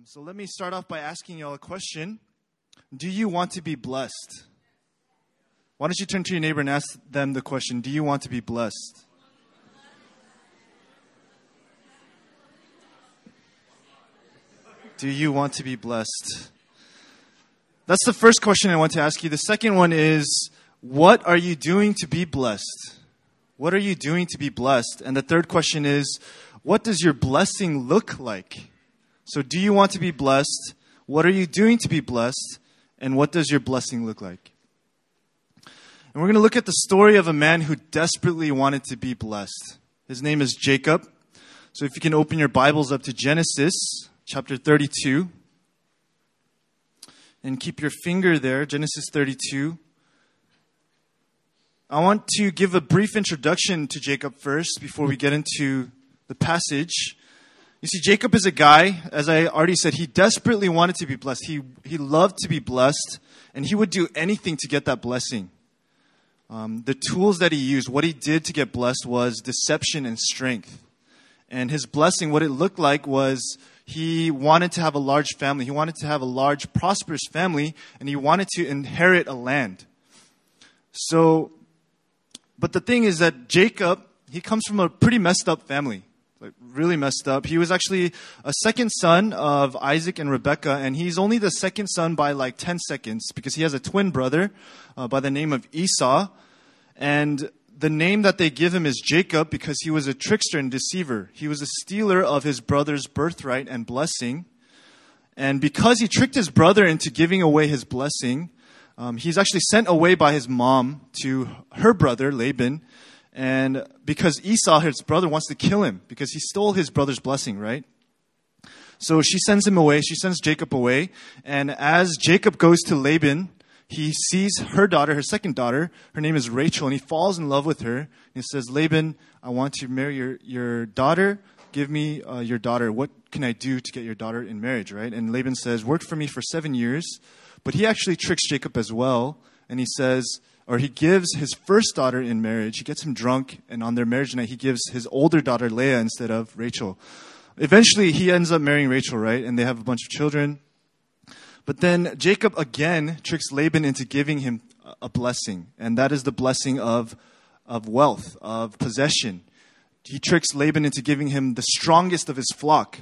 So let me start off by asking y'all a question. Do you want to be blessed? Why don't you turn to your neighbor and ask them the question, do you want to be blessed? Do you want to be blessed? That's the first question I want to ask you. The second one is, what are you doing to be blessed? What are you doing to be blessed? And the third question is, what does your blessing look like? So do you want to be blessed? What are you doing to be blessed? And what does your blessing look like? And we're going to look at the story of a man who desperately wanted to be blessed. His name is Jacob. So if you can open your Bibles up to Genesis chapter 32. And keep your finger there, Genesis 32. I want to give a brief introduction to Jacob first before we get into the passage. You see, Jacob is a guy, as I already said, he desperately wanted to be blessed. He loved to be blessed, and he would do anything to get that blessing. The tools that he used, what he did to get blessed was deception and strength. And his blessing, what it looked like was he wanted to have a large family. He wanted to have a large, prosperous family, and he wanted to inherit a land. But the thing is that Jacob, he comes from a pretty messed up family. Like really messed up. He was actually a second son of Isaac and Rebekah, and he's only the second son by like 10 seconds because he has a twin brother by the name of Esau. And the name that they give him is Jacob because he was a trickster and deceiver. He was a stealer of his brother's birthright and blessing. And because he tricked his brother into giving away his blessing, he's actually sent away by his mom to her brother, Laban. And because Esau, his brother, wants to kill him because he stole his brother's blessing, right? So she sends him away. She sends Jacob away. And as Jacob goes to Laban, he sees her daughter, her second daughter. Her name is Rachel, and he falls in love with her. He says, Laban, I want to marry your daughter. Give me your daughter. What can I do to get your daughter in marriage, right? And Laban says, work for me for 7 years. But he actually tricks Jacob as well. And he says, or he gives his first daughter in marriage. He gets him drunk, and on their marriage night, he gives his older daughter Leah instead of Rachel. Eventually, he ends up marrying Rachel, right? And they have a bunch of children. But then Jacob again tricks Laban into giving him a blessing. And that is the blessing of wealth, of possession. He tricks Laban into giving him the strongest of his flock.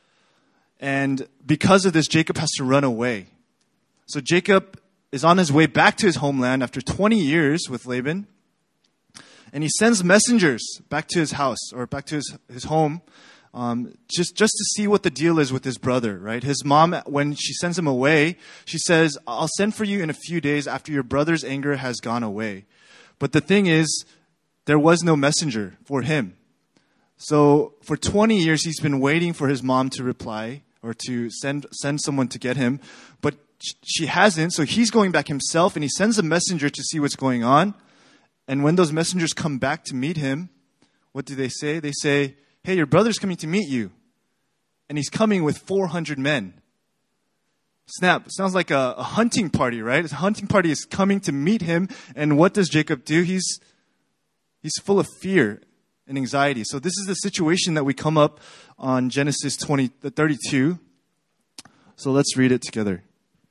And because of this, Jacob has to run away. So Jacob is on his way back to his homeland after 20 years with Laban. And he sends messengers back to his house or back to his home just to see what the deal is with his brother, right? His mom, when she sends him away, she says, I'll send for you in a few days after your brother's anger has gone away. But the thing is, there was no messenger for him. So for 20 years, he's been waiting for his mom to reply or to send someone to get him. But she hasn't, so he's going back himself, and he sends a messenger to see what's going on. And when those messengers come back to meet him, what do they say? They say, hey, your brother's coming to meet you. And he's coming with 400 men. Snap. Sounds like a hunting party, right? A hunting party is coming to meet him. And what does Jacob do? He's full of fear and anxiety. So this is the situation that we come up on Genesis 32. So let's read it together.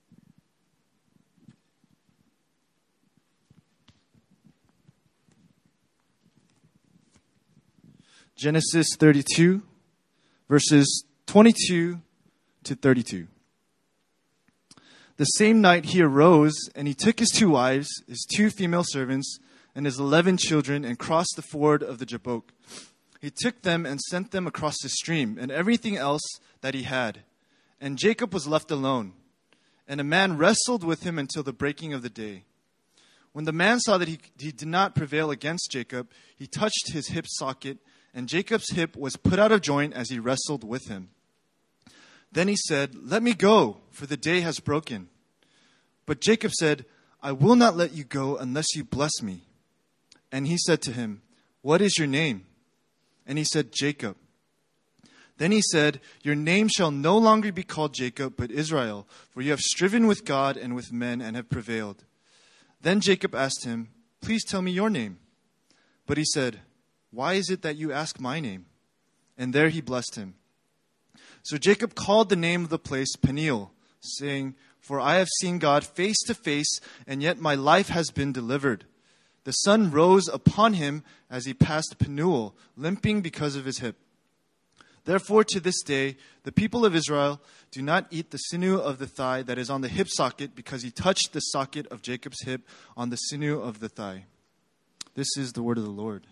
Genesis 32, verses 22 to 32. The same night he arose, and he took his 2 wives, his 2 female servants, and his 11 children, and crossed the ford of the Jabbok. He took them and sent them across the stream, and everything else that he had. And Jacob was left alone. And a man wrestled with him until the breaking of the day. When the man saw that he did not prevail against Jacob, he touched his hip socket, and Jacob's hip was put out of joint as he wrestled with him. Then he said, let me go, for the day has broken. But Jacob said, I will not let you go unless you bless me. And he said to him, what is your name? And he said, Jacob. Then he said, your name shall no longer be called Jacob, but Israel, for you have striven with God and with men and have prevailed. Then Jacob asked him, please tell me your name. But he said, why is it that you ask my name? And there he blessed him. So Jacob called the name of the place Peniel, saying, "For I have seen God face to face, and yet my life has been delivered." The sun rose upon him as he passed Penuel, limping because of his hip. Therefore, to this day, the people of Israel do not eat the sinew of the thigh that is on the hip socket, because he touched the socket of Jacob's hip on the sinew of the thigh. This is the word of the Lord.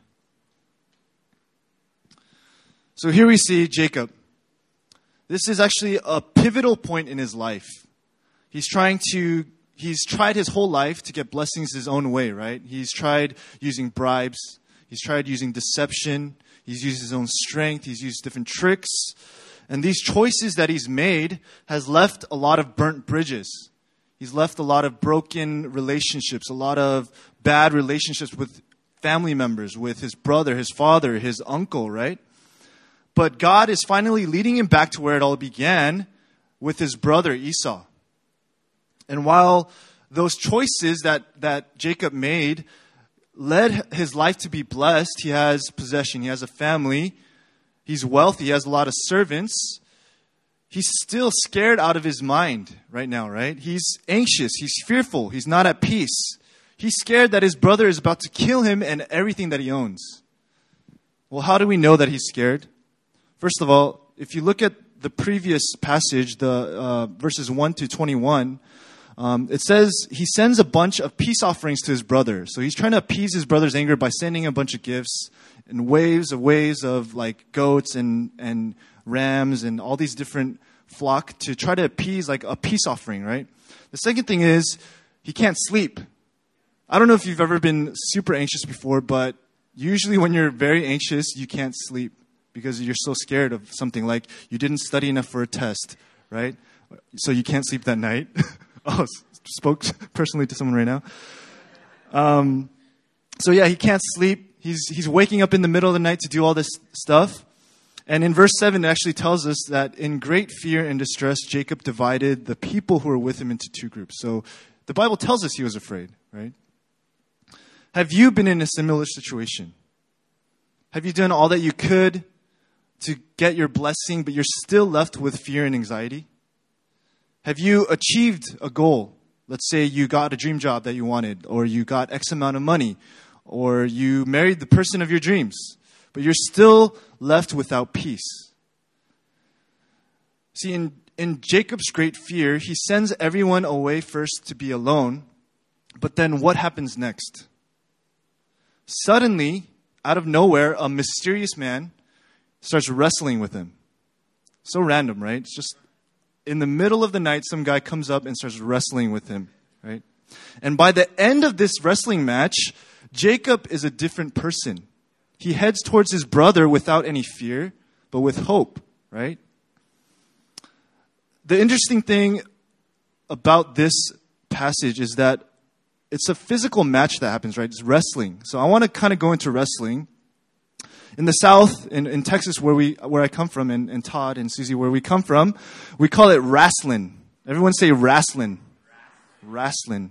So here we see Jacob. This is actually a pivotal point in his life. He's tried his whole life to get blessings his own way, right? He's tried using bribes. He's tried using deception. He's used his own strength. He's used different tricks. And these choices that he's made has left a lot of burnt bridges. He's left a lot of broken relationships, a lot of bad relationships with family members, with his brother, his father, his uncle, right? But God is finally leading him back to where it all began, with his brother Esau. And while those choices that Jacob made led his life to be blessed, he has possession, he has a family, he's wealthy, he has a lot of servants, he's still scared out of his mind right now, right? He's anxious, he's fearful, he's not at peace. He's scared that his brother is about to kill him and everything that he owns. Well, how do we know that he's scared? First of all, if you look at the previous passage, the verses 1 to 21, it says he sends a bunch of peace offerings to his brother. So he's trying to appease his brother's anger by sending a bunch of gifts and waves of like goats and rams and all these different flock to try to appease, like a peace offering, right? The second thing is he can't sleep. I don't know if you've ever been super anxious before, but usually when you're very anxious, you can't sleep because you're so scared of something, like you didn't study enough for a test, right? So you can't sleep that night. Oh, spoke personally to someone right now. So yeah, he can't sleep. He's waking up in the middle of the night to do all this stuff. And in verse 7, it actually tells us that in great fear and distress, Jacob divided the people who were with him into two groups. So the Bible tells us he was afraid, right? Have you been in a similar situation? Have you done all that you could to get your blessing, but you're still left with fear and anxiety? Have you achieved a goal? Let's say you got a dream job that you wanted, or you got X amount of money, or you married the person of your dreams, but you're still left without peace. See, in Jacob's great fear, he sends everyone away first to be alone, but then what happens next? Suddenly, out of nowhere, a mysterious man starts wrestling with him. So random, right? It's just in the middle of the night, some guy comes up and starts wrestling with him, right? And by the end of this wrestling match, Jacob is a different person. He heads towards his brother without any fear, but with hope, right? The interesting thing about this passage is that it's a physical match that happens, right? It's wrestling. So I want to kind of go into wrestling. In the South, in Texas, where I come from, and Todd and Susie, where we come from, we call it wrestling. Everyone say wrestling. Wrestling.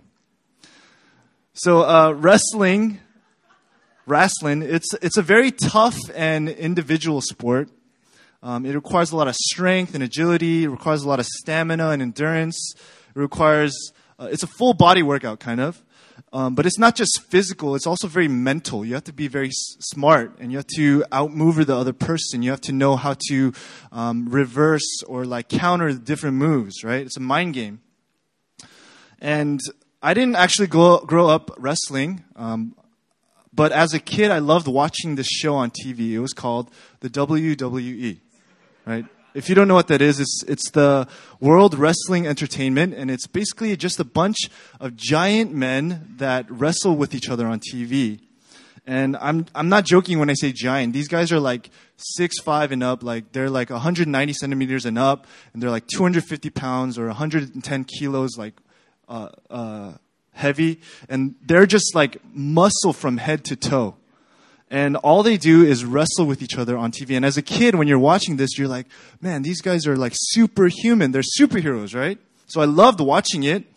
So wrestling, it's a very tough and individual sport. It requires a lot of strength and agility. It requires a lot of stamina and endurance. It requires, it's a full body workout, kind of. But it's not just physical, it's also very mental. You have to be very smart, and you have to outmaneuver the other person. You have to know how to reverse or like counter the different moves, right? It's a mind game. And I didn't actually grow up wrestling, but as a kid, I loved watching this show on TV. It was called the WWE, right? If you don't know what that is, it's the World Wrestling Entertainment, and it's basically just a bunch of giant men that wrestle with each other on TV. And I'm not joking when I say giant. These guys are like 6'5" and up, like they're like 190 centimeters and up, and they're like 250 pounds or 110 kilos, like heavy, and they're just like muscle from head to toe. And all they do is wrestle with each other on TV. And as a kid, when you're watching this, you're like, man, these guys are like superhuman. They're superheroes, right? So I loved watching it.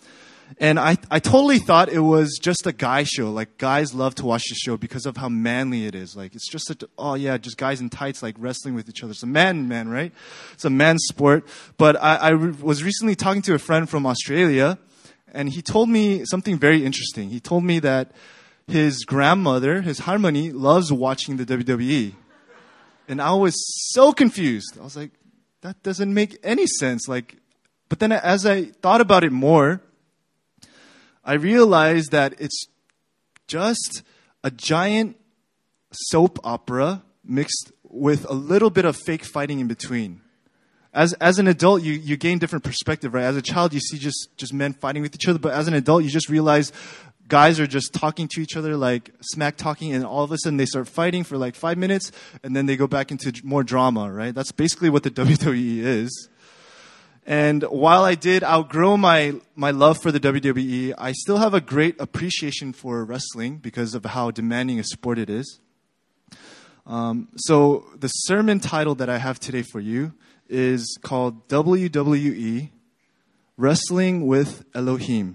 And I totally thought it was just a guy show. Like, guys love to watch the show because of how manly it is. Like, it's just just guys in tights, like, wrestling with each other. It's a man, right? It's a man's sport. But I was recently talking to a friend from Australia, and he told me something very interesting. He told me that his grandmother, his harmony, loves watching the WWE. And I was so confused. I was like, that doesn't make any sense. Like, but then as I thought about it more, I realized that it's just a giant soap opera mixed with a little bit of fake fighting in between. As an adult, you gain different perspective, right? As a child, you see just men fighting with each other, but as an adult, you just realize guys are just talking to each other, like smack talking, and all of a sudden they start fighting for like 5 minutes, and then they go back into more drama, right? That's basically what the WWE is. And while I did outgrow my love for the WWE, I still have a great appreciation for wrestling because of how demanding a sport it is. So the sermon title that I have today for you is called WWE, Wrestling with Elohim.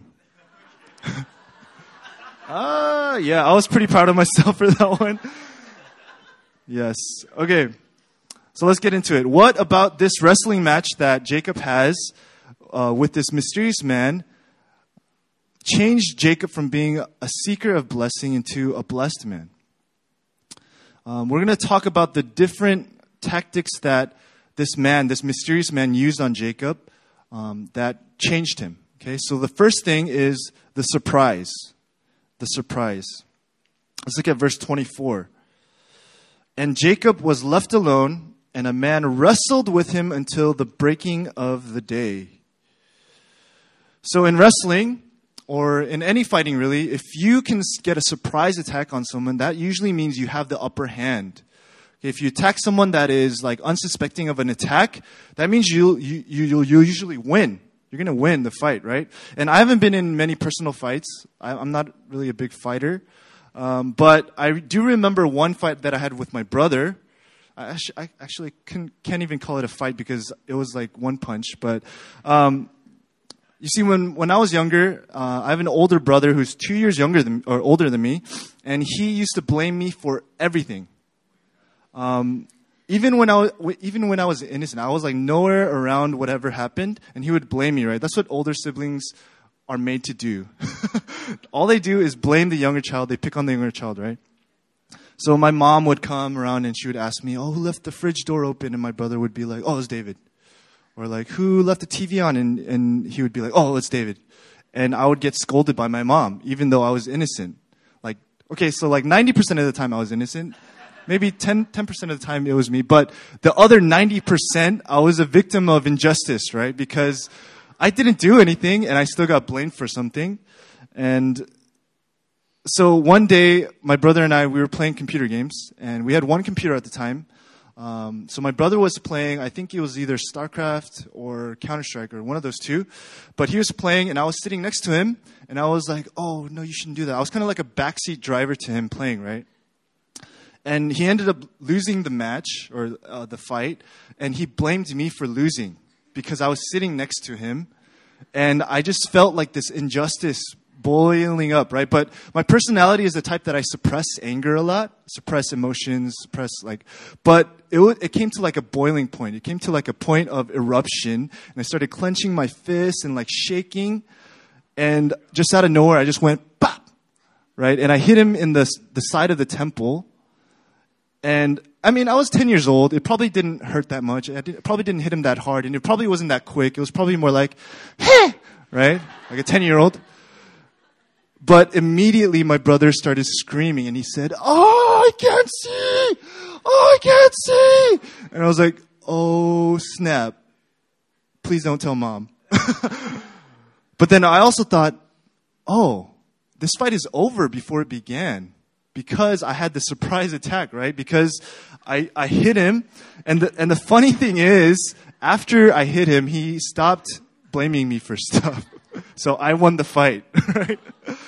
Yeah, I was pretty proud of myself for that one. Yes. Okay. So let's get into it. What about this wrestling match that Jacob has with this mysterious man changed Jacob from being a seeker of blessing into a blessed man? We're going to talk about the different tactics that this mysterious man used on Jacob that changed him. Okay, so the first thing is the surprise. The surprise. Let's look at verse 24. And Jacob was left alone, and a man wrestled with him until the breaking of the day. So in wrestling, or in any fighting really, if you can get a surprise attack on someone, that usually means you have the upper hand. If you attack someone that is like unsuspecting of an attack, that means you'll usually win. You're going to win the fight, right? And I haven't been in many personal fights. I'm not really a big fighter. But I do remember one fight that I had with my brother. I actually can't even call it a fight because it was like one punch. But you see, when I was younger, I have an older brother who's 2 years older than me, and he used to blame me for everything. Even when I was innocent, I was like nowhere around whatever happened, and he would blame me, right? That's what older siblings are made to do. All they do is blame the younger child. They pick on the younger child, right? So my mom would come around and she would ask me, "Oh, who left the fridge door open?" And my brother would be like, "Oh, it's David." Or like, "Who left the TV on?" And he would be like, "Oh, it's David." And I would get scolded by my mom, even though I was innocent. Like, okay, so like 90% of the time I was innocent. Maybe 10% of the time it was me. But the other 90%, I was a victim of injustice, right? Because I didn't do anything and I still got blamed for something. And so one day, my brother and we were playing computer games. And we had one computer at the time. So my brother was playing, I think it was either StarCraft or Counter-Strike or one of those two. But he was playing and I was sitting next to him. And I was like, "Oh, no, you shouldn't do that." I was kind of like a backseat driver to him playing, right? And he ended up losing the match or the fight. And he blamed me for losing because I was sitting next to him. And I just felt like this injustice boiling up, right? But my personality is the type that I suppress anger a lot, suppress emotions, but it came to like a boiling point. It came to like a point of eruption, and I started clenching my fists and like shaking, and just out of nowhere, I just went, pop, right? And I hit him in the side of the temple, and I mean, I was 10 years old. It probably didn't hurt that much. It probably didn't hit him that hard, and it probably wasn't that quick. It was probably more like, hey, right? Like a 10-year-old. But immediately my brother started screaming and he said, "Oh, I can't see! Oh, I can't see!" And I was like, "Oh, snap. Please don't tell mom." But then I also thought, oh, this fight is over before it began. Because I had the surprise attack, right? Because I hit him. And the funny thing is, after I hit him, he stopped blaming me for stuff. So I won the fight, right?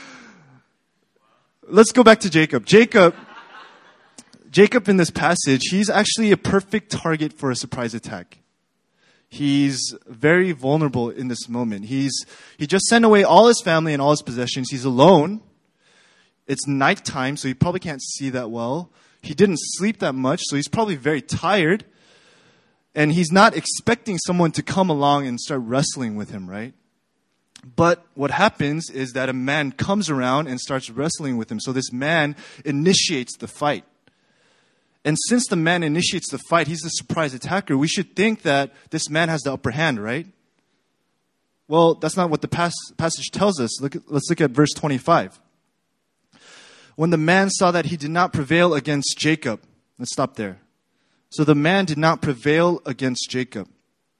Let's go back to Jacob. Jacob in this passage, he's actually a perfect target for a surprise attack. He's very vulnerable in this moment. He just sent away all his family and all his possessions. He's alone. It's nighttime, so he probably can't see that well. He didn't sleep that much, so he's probably very tired. And he's not expecting someone to come along and start wrestling with him, right? But what happens is that a man comes around and starts wrestling with him. So this man initiates the fight. And since the man initiates the fight, he's the surprise attacker. We should think that this man has the upper hand, right? Well, that's not what the passage tells us. Let's look at verse 25. When the man saw that he did not prevail against Jacob. Let's stop there. So the man did not prevail against Jacob.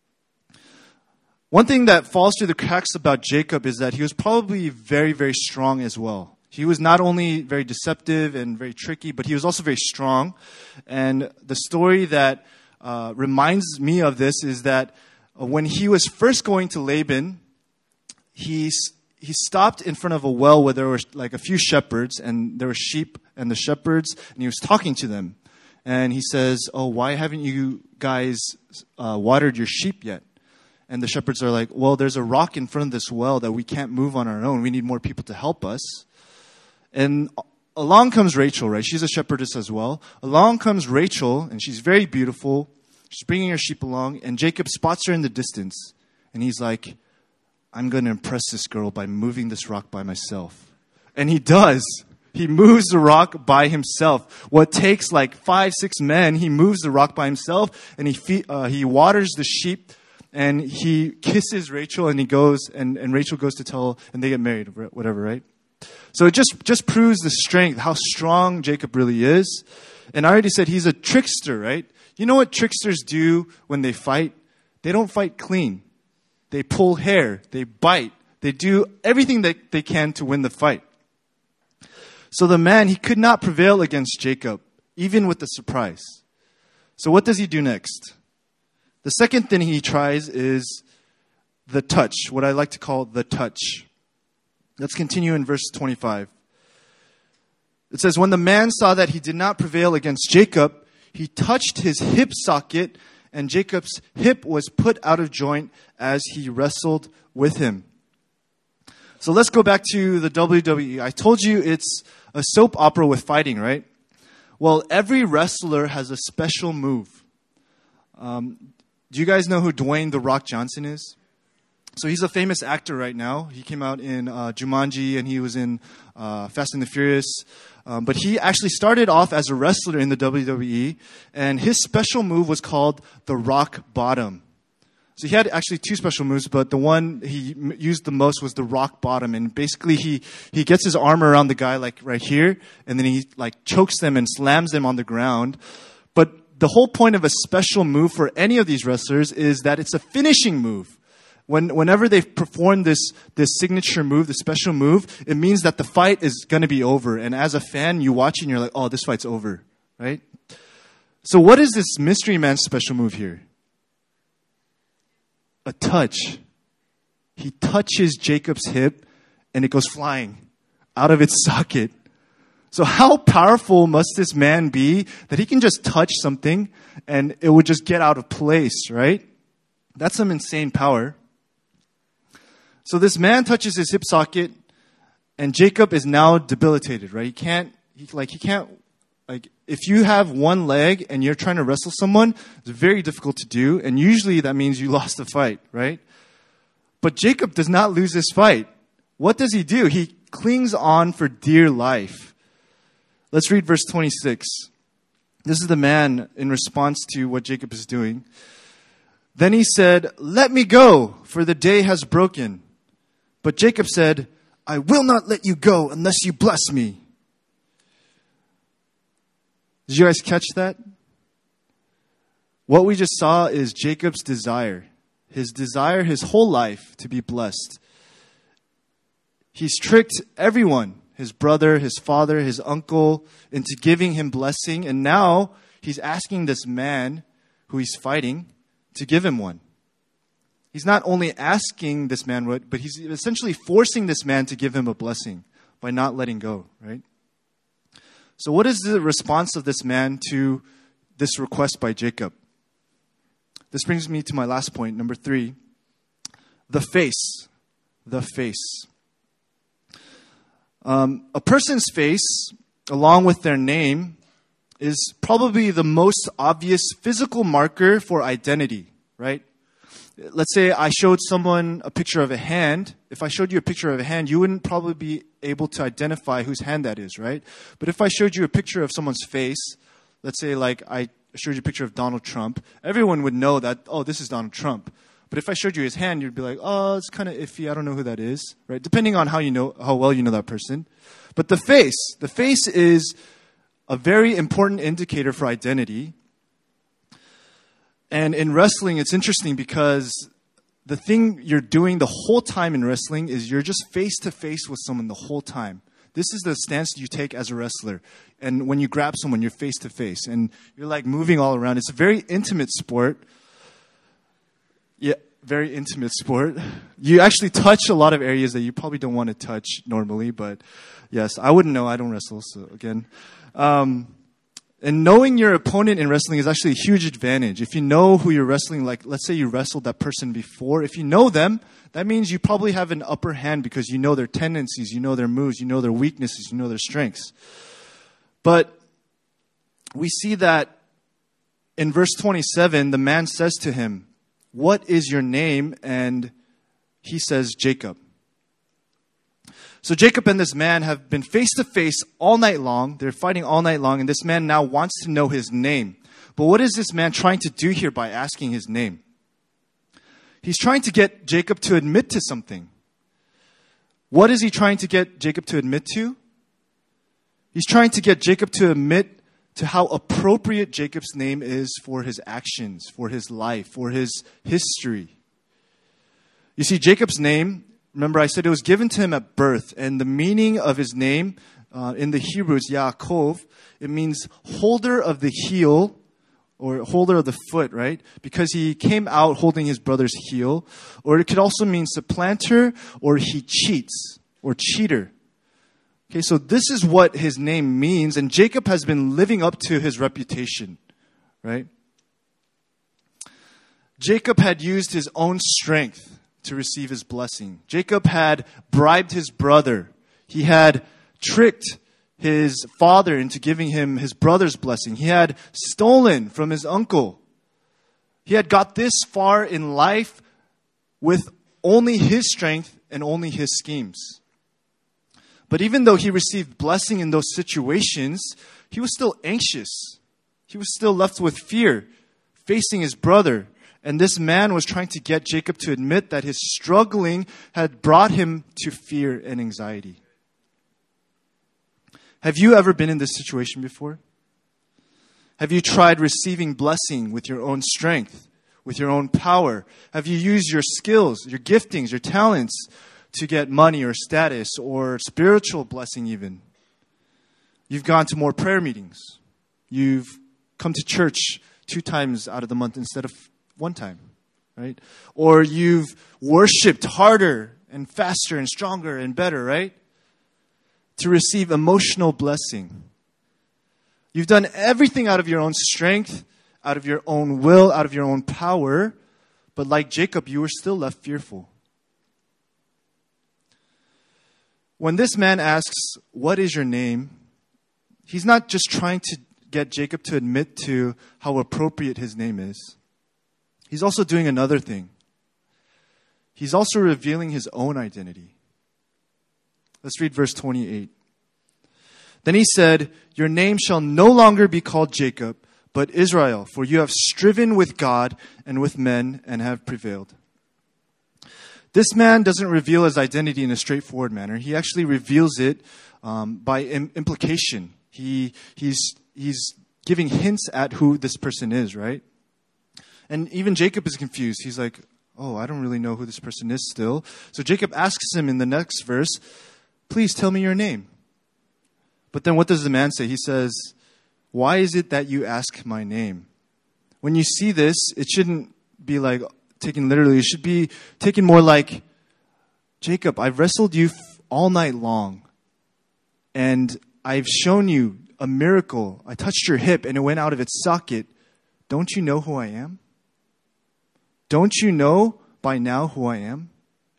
One thing that falls through the cracks about Jacob is that he was probably very, very strong as well. He was not only very deceptive and very tricky, but he was also very strong. And the story that reminds me of this is that when he was first going to Laban, he stopped in front of a well where there were like a few shepherds, and there were sheep and the shepherds, and he was talking to them. And he says, "Oh, why haven't you guys watered your sheep yet?" And the shepherds are like, "Well, there's a rock in front of this well that we can't move on our own. We need more people to help us." And along comes Rachel, right? She's a shepherdess as well. Along comes Rachel, and she's very beautiful. She's bringing her sheep along, and Jacob spots her in the distance. And he's like, "I'm going to impress this girl by moving this rock by myself." And he does. He moves the rock by himself. What takes like 5-6 men, he moves the rock by himself, and he waters the sheep, and he kisses Rachel, and he goes, and Rachel goes to tell, and they get married, whatever, right? So it just proves the strength, how strong Jacob really is. And I already said he's a trickster, right? You know what tricksters do when they fight? They don't fight clean. They pull hair. They bite. They do everything that they can to win the fight. So the man, he could not prevail against Jacob, even with the surprise. So what does he do next? The second thing he tries is the touch, what I like to call the touch. Let's continue in verse 25. It says, when the man saw that he did not prevail against Jacob, he touched his hip socket, and Jacob's hip was put out of joint as he wrestled with him. So let's go back to the WWE. I told you it's a soap opera with fighting, right? Well, every wrestler has a special move. Do you guys know who Dwayne "The Rock" Johnson is? So he's a famous actor right now. He came out in Jumanji, and he was in Fast and the Furious. But he actually started off as a wrestler in the WWE, and his special move was called the Rock Bottom. So he had actually two special moves, but the one he used the most was the Rock Bottom. And basically he gets his arm around the guy like right here, and then he like chokes them and slams them on the ground. But the whole point of a special move for any of these wrestlers is that it's a finishing move. Whenever they perform this signature move, the special move, it means that the fight is going to be over. And as a fan, you watch it and you're like, "Oh, this fight's over," right? So what is this mystery man's special move here? A touch. He touches Jacob's hip, and it goes flying out of its socket. So how powerful must this man be that he can just touch something and it would just get out of place, right? That's some insane power. So this man touches his hip socket, and Jacob is now debilitated, right? He can't, if you have one leg and you're trying to wrestle someone, it's very difficult to do. And usually that means you lost the fight, right? But Jacob does not lose this fight. What does he do? He clings on for dear life. Let's read verse 26. This is the man in response to what Jacob is doing. Then he said, "Let me go, for the day has broken." But Jacob said, "I will not let you go unless you bless me." Did you guys catch that? What we just saw is Jacob's desire. His desire his whole life to be blessed. He's tricked everyone, his brother, his father, his uncle, into giving him blessing. And now he's asking this man who he's fighting to give him one. He's not only asking this man what, but he's essentially forcing this man to give him a blessing by not letting go, right? So what is the response of this man to this request by Jacob? This brings me to my last point, number 3. The face. The face. A person's face, along with their name, is probably the most obvious physical marker for identity, right? Let's say I showed someone a picture of a hand. If I showed you a picture of a hand, you wouldn't probably be able to identify whose hand that is, right? But if I showed you a picture of someone's face, let's say like I showed you a picture of Donald Trump, everyone would know that, oh, this is Donald Trump. But if I showed you his hand, you'd be like, oh, it's kind of iffy. I don't know who that is, right? Depending on how well you know that person. But the face is a very important indicator for identity. And in wrestling, it's interesting because the thing you're doing the whole time in wrestling is you're just face to face with someone the whole time. This is the stance you take as a wrestler. And when you grab someone, you're face to face. And you're like moving all around. It's a very intimate sport. Yeah, very intimate sport. You actually touch a lot of areas that you probably don't want to touch normally. But yes, I wouldn't know. I don't wrestle, so again. And knowing your opponent in wrestling is actually a huge advantage. If you know who you're wrestling, like let's say you wrestled that person before, if you know them, that means you probably have an upper hand because you know their tendencies, you know their moves, you know their weaknesses, you know their strengths. But we see that in verse 27, the man says to him, "What is your name?" And he says, "Jacob." So Jacob and this man have been face to face all night long. They're fighting all night long, and this man now wants to know his name. But what is this man trying to do here by asking his name? He's trying to get Jacob to admit to something. What is he trying to get Jacob to admit to? He's trying to get Jacob to admit to how appropriate Jacob's name is for his actions, for his life, for his history. You see, Jacob's name, remember I said it was given to him at birth, and the meaning of his name in the Hebrew is Yaakov. It means holder of the heel or holder of the foot, right? Because he came out holding his brother's heel. Or it could also mean supplanter, or he cheats or cheater. Okay, so this is what his name means, and Jacob has been living up to his reputation, right? Jacob had used his own strength to receive his blessing. Jacob had bribed his brother. He had tricked his father into giving him his brother's blessing. He had stolen from his uncle. He had got this far in life with only his strength and only his schemes. But even though he received blessing in those situations, he was still anxious. He was still left with fear, facing his brother. And this man was trying to get Jacob to admit that his struggling had brought him to fear and anxiety. Have you ever been in this situation before? Have you tried receiving blessing with your own strength, with your own power? Have you used your skills, your giftings, your talents to get money or status or spiritual blessing even? You've gone to more prayer meetings. You've come to church 2 times out of the month instead of 1 time, right? Or you've worshipped harder and faster and stronger and better, right? To receive emotional blessing. You've done everything out of your own strength, out of your own will, out of your own power. But like Jacob, you were still left fearful. When this man asks, "What is your name?" he's not just trying to get Jacob to admit to how appropriate his name is. He's also doing another thing. He's also revealing his own identity. Let's read verse 28. Then he said, "Your name shall no longer be called Jacob, but Israel, for you have striven with God and with men and have prevailed." This man doesn't reveal his identity in a straightforward manner. He actually reveals it by implication. He's giving hints at who this person is, right? And even Jacob is confused. He's like, "Oh, I don't really know who this person is still." So Jacob asks him in the next verse, "Please tell me your name." But then what does the man say? He says, "Why is it that you ask my name?" When you see this, it shouldn't be like taken literally. It should be taken more like, "Jacob, I've wrestled you all night long. And I've shown you a miracle. I touched your hip and it went out of its socket. Don't you know who I am?" Don't you know by now who I am?"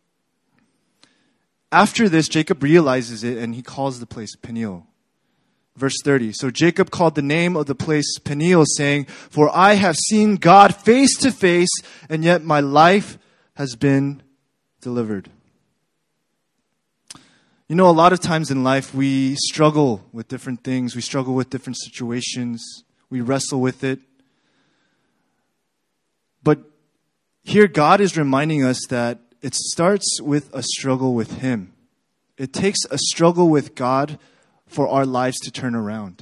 After this, Jacob realizes it and he calls the place Peniel. Verse 30. So Jacob called the name of the place Peniel, saying, "For I have seen God face to face, and yet my life has been delivered." You know, a lot of times in life we struggle with different things. We struggle with different situations. We wrestle with it. But here God is reminding us that it starts with a struggle with Him. It takes a struggle with God for our lives to turn around.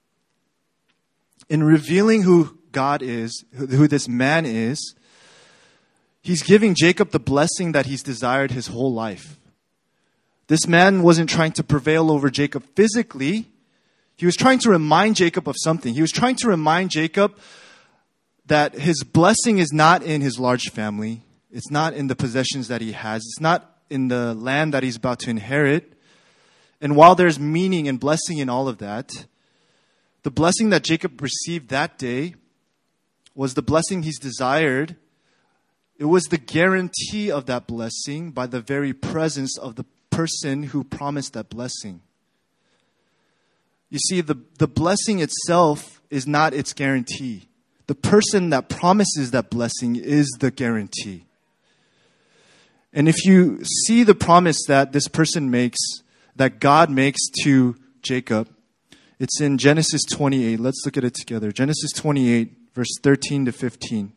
In revealing who God is, who this man is, He's giving Jacob the blessing that he's desired his whole life. This man wasn't trying to prevail over Jacob physically. He was trying to remind Jacob of something. He was trying to remind Jacob that his blessing is not in his large family. It's not in the possessions that he has. It's not in the land that he's about to inherit. And while there's meaning and blessing in all of that, the blessing that Jacob received that day was the blessing he's desired. It was the guarantee of that blessing by the very presence of the person who promised that blessing. You see, the blessing itself is not its guarantee. The person that promises that blessing is the guarantee. And if you see the promise that this person makes, that God makes to Jacob, it's in Genesis 28. Let's look at it together. Genesis 28, verse 13 to 15.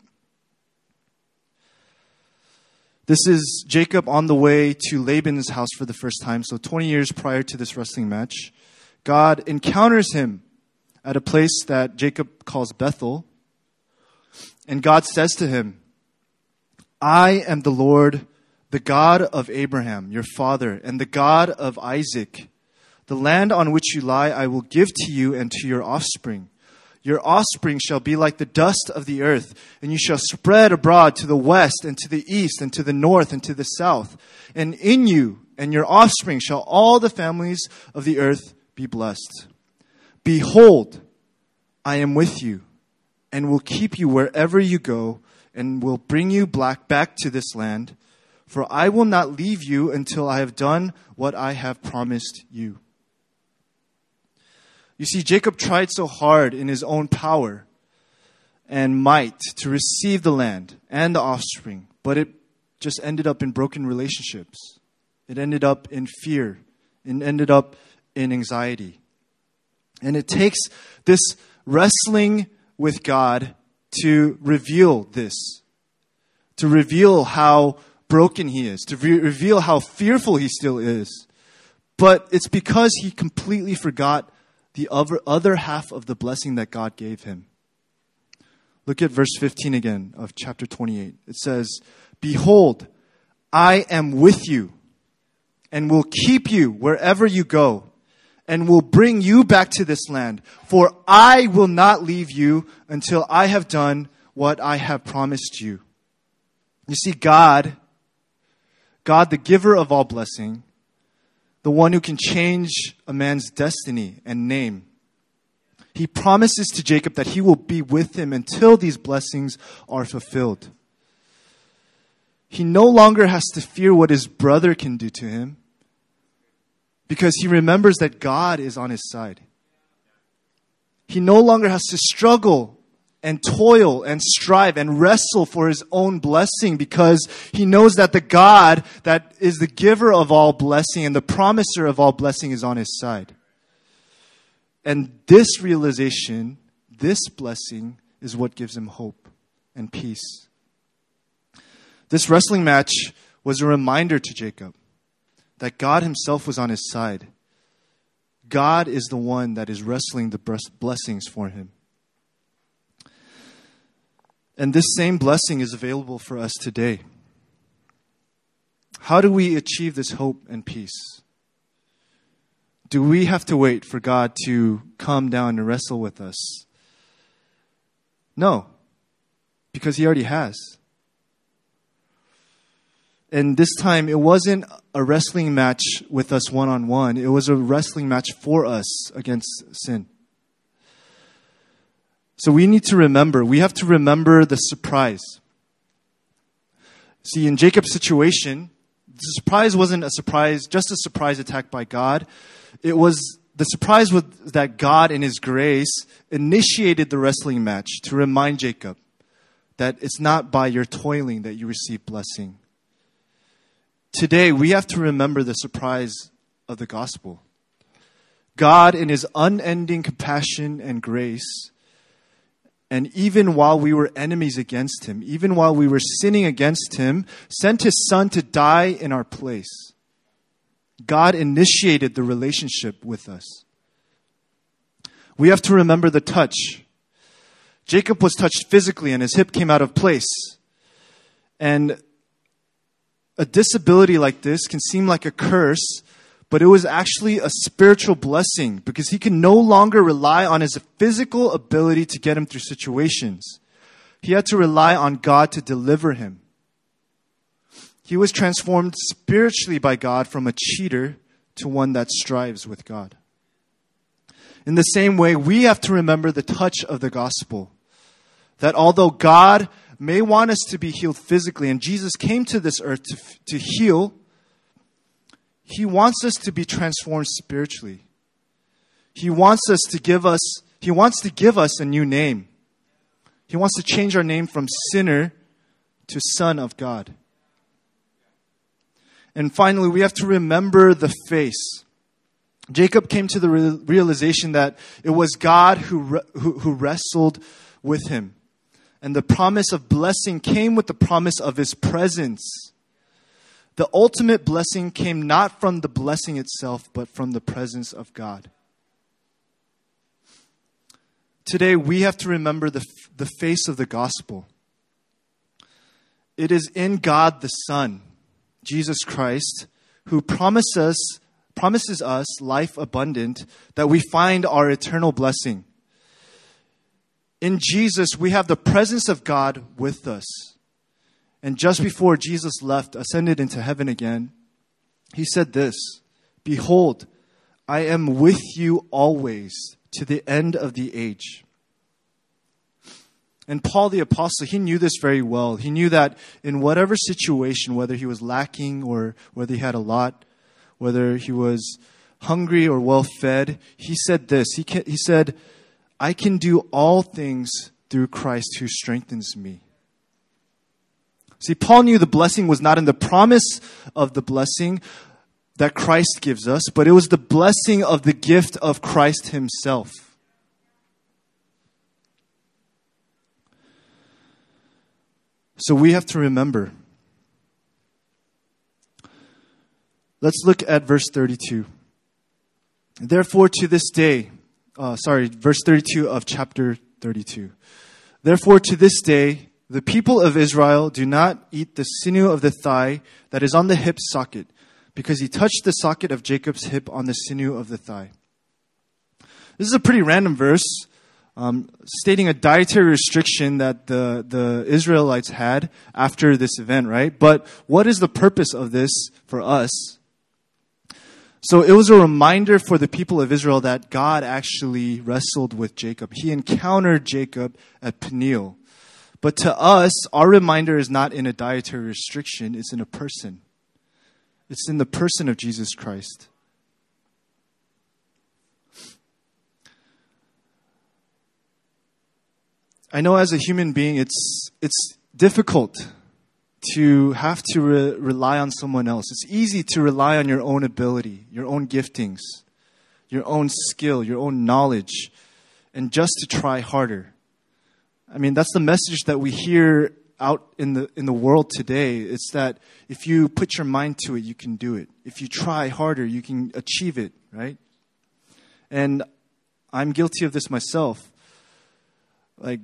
This is Jacob on the way to Laban's house for the first time. So 20 years prior to this wrestling match, God encounters him at a place that Jacob calls Bethel. And God says to him, "I am the Lord, the God of Abraham, your father, and the God of Isaac. The land on which you lie I will give to you and to your offspring. Your offspring shall be like the dust of the earth, and you shall spread abroad to the west and to the east and to the north and to the south. And in you and your offspring shall all the families of the earth be blessed. Behold, I am with you and will keep you wherever you go and will bring you back to this land. For I will not leave you until I have done what I have promised you." You see, Jacob tried so hard in his own power and might to receive the land and the offspring, but it just ended up in broken relationships. It ended up in fear. It ended up in anxiety. And it takes this wrestling with God to reveal this, to reveal how broken he is, to reveal how fearful he still is. But it's because he completely forgot the other half of the blessing that God gave him. Look at verse 15 again of chapter 28. It says, "Behold, I am with you and will keep you wherever you go and will bring you back to this land. For I will not leave you until I have done what I have promised you." You see, God, the giver of all blessing, the one who can change a man's destiny and name, he promises to Jacob that he will be with him until these blessings are fulfilled. He no longer has to fear what his brother can do to him because he remembers that God is on his side. He no longer has to struggle and toil and strive and wrestle for his own blessing because he knows that the God that is the giver of all blessing and the promiser of all blessing is on his side. And this realization, this blessing, is what gives him hope and peace. This wrestling match was a reminder to Jacob that God himself was on his side. God is the one that is wrestling the blessings for him. And this same blessing is available for us today. How do we achieve this hope and peace? Do we have to wait for God to come down and wrestle with us? No, because He already has. And this time, it wasn't a wrestling match with us one-on-one. It was a wrestling match for us against sin. So we have to remember the surprise. See, in Jacob's situation, the surprise wasn't a surprise, just a surprise attack by God. The surprise was that God, in His grace, initiated the wrestling match to remind Jacob that it's not by your toiling that you receive blessing. Today, we have to remember the surprise of the gospel. God, in His unending compassion and grace, and even while we were enemies against Him, even while we were sinning against Him, sent His Son to die in our place. God initiated the relationship with us. We have to remember the touch. Jacob was touched physically and his hip came out of place. And a disability like this can seem like a curse, but it was actually a spiritual blessing because he can no longer rely on his physical ability to get him through situations. He had to rely on God to deliver him. He was transformed spiritually by God from a cheater to one that strives with God. In the same way, we have to remember the touch of the gospel. That although God may want us to be healed physically, and Jesus came to this earth to heal, He wants us to be transformed spiritually. He wants to give us a new name. He wants to change our name from sinner to son of God. And finally, we have to remember the face. Jacob came to the realization that it was God who wrestled with him. And the promise of blessing came with the promise of His presence. The ultimate blessing came not from the blessing itself, but from the presence of God. Today, we have to remember the face of the gospel. It is in God the Son, Jesus Christ, who promises us life abundant, that we find our eternal blessing. In Jesus, we have the presence of God with us. And just before Jesus ascended into heaven again, He said this, "Behold, I am with you always to the end of the age." And Paul the Apostle, he knew this very well. He knew that in whatever situation, whether he was lacking or whether he had a lot, whether he was hungry or well-fed, he said this. He said, "I can do all things through Christ who strengthens me." See, Paul knew the blessing was not in the promise of the blessing that Christ gives us, but it was the blessing of the gift of Christ Himself. So we have to remember. Let's look at verse 32. Therefore to this day, verse 32 of chapter 32. Therefore to this day, the people of Israel do not eat the sinew of the thigh that is on the hip socket, because he touched the socket of Jacob's hip on the sinew of the thigh. This is a pretty random verse, stating a dietary restriction that the Israelites had after this event, right? But what is the purpose of this for us? So it was a reminder for the people of Israel that God actually wrestled with Jacob. He encountered Jacob at Peniel. But to us, our reminder is not in a dietary restriction, it's in a person. It's in the person of Jesus Christ. I know as a human being, it's difficult to have to rely on someone else. It's easy to rely on your own ability, your own giftings, your own skill, your own knowledge, and just to try harder. I mean, that's the message that we hear out in the world today. It's that if you put your mind to it, you can do it. If you try harder, you can achieve it, right? And I'm guilty of this myself. I'm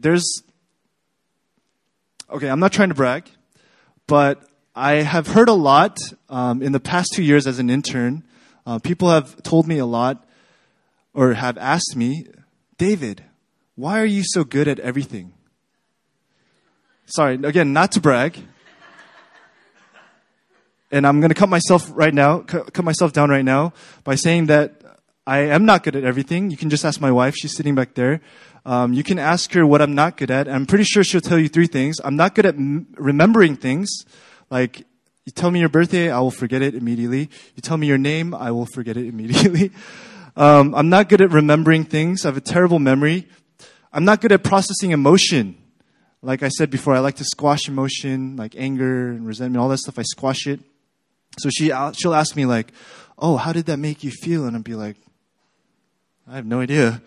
not trying to brag, but I have heard a lot in the past 2 years as an intern. People have told me a lot or have asked me, "David, why are you so good at everything?" Sorry, again, not to brag. And I'm going to cut myself down right now by saying that I am not good at everything. You can just ask my wife. She's sitting back there. You can ask her what I'm not good at. I'm pretty sure she'll tell you 3 things. I'm not good at remembering things. Like, you tell me your birthday, I will forget it immediately. You tell me your name, I will forget it immediately. I'm not good at remembering things. I have a terrible memory. I'm not good at processing emotion. Like I said before, I like to squash emotion, like anger and resentment, all that stuff. I squash it. So she'll ask me like, oh, how did that make you feel? And I'll be like, I have no idea.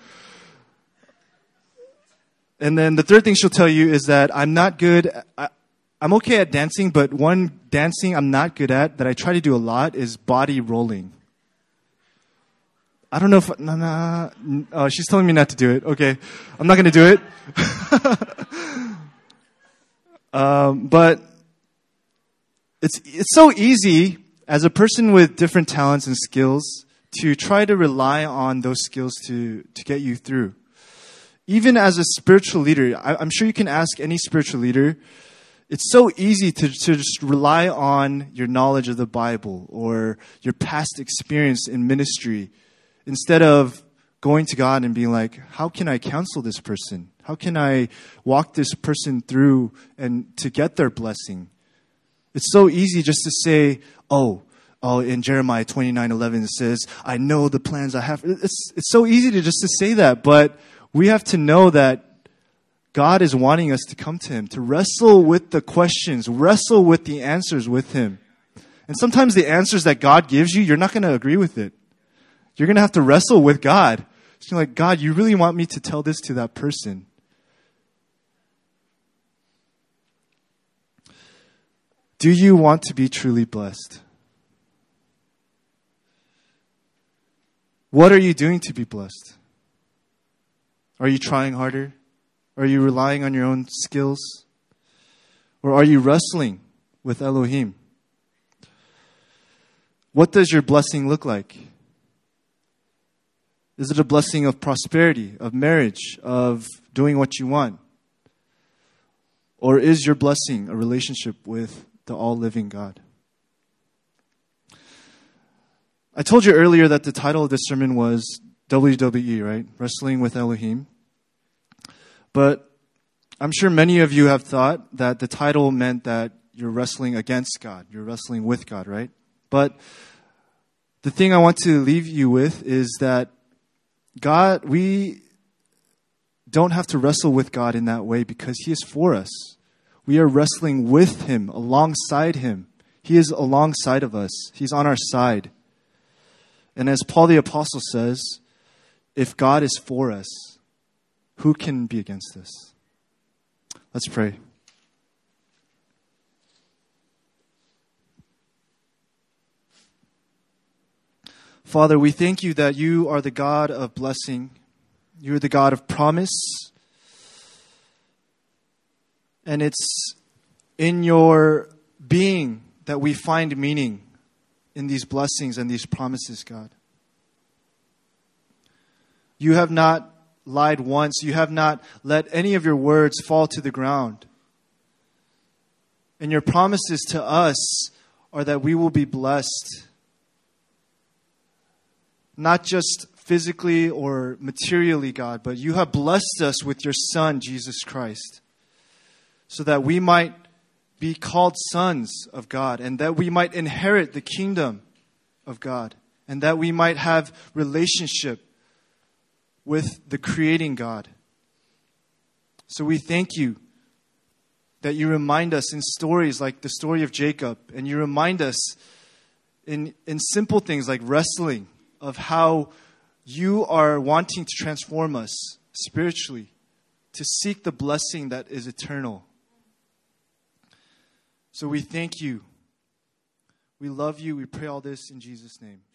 And then the third thing she'll tell you is that I'm not good. I'm okay at dancing, but one dancing I'm not good at that I try to do a lot is body rolling. I don't know if, she's telling me not to do it. Okay. I'm not going to do it. But it's so easy as a person with different talents and skills to try to rely on those skills to get you through. Even as a spiritual leader, I'm sure you can ask any spiritual leader, it's so easy to just rely on your knowledge of the Bible or your past experience in ministry instead of going to God and being like, how can I counsel this person? How can I walk this person through and to get their blessing? It's so easy just to say, oh, in Jeremiah 29:11 it says, I know the plans I have. It's so easy to just to say that, but we have to know that God is wanting us to come to Him, to wrestle with the questions, wrestle with the answers with Him. And sometimes the answers that God gives you, you're not going to agree with it. You're going to have to wrestle with God. So you're like, God, you really want me to tell this to that person? Do you want to be truly blessed? What are you doing to be blessed? Are you trying harder? Are you relying on your own skills? Or are you wrestling with Elohim? What does your blessing look like? Is it a blessing of prosperity, of marriage, of doing what you want? Or is your blessing a relationship with the all-living God? I told you earlier that the title of this sermon was WWE, right? Wrestling with Elohim. But I'm sure many of you have thought that the title meant that you're wrestling against God. You're wrestling with God, right? But the thing I want to leave you with is that God, we don't have to wrestle with God in that way because He is for us. We are wrestling with Him, alongside Him. He is alongside of us. He's on our side. And as Paul the Apostle says, if God is for us, who can be against us? Let's pray. Father, we thank you that you are the God of blessing. You are the God of promise. And it's in your being that we find meaning in these blessings and these promises, God. You have not lied once. You have not let any of your words fall to the ground. And your promises to us are that we will be blessed, not just physically or materially, God, but you have blessed us with your Son, Jesus Christ, so that we might be called sons of God and that we might inherit the kingdom of God and that we might have relationship with the creating God. So we thank you that you remind us in stories like the story of Jacob, and you remind us in simple things like wrestling of how you are wanting to transform us spiritually to seek the blessing that is eternal. So we thank you. We love you. We pray all this in Jesus' name.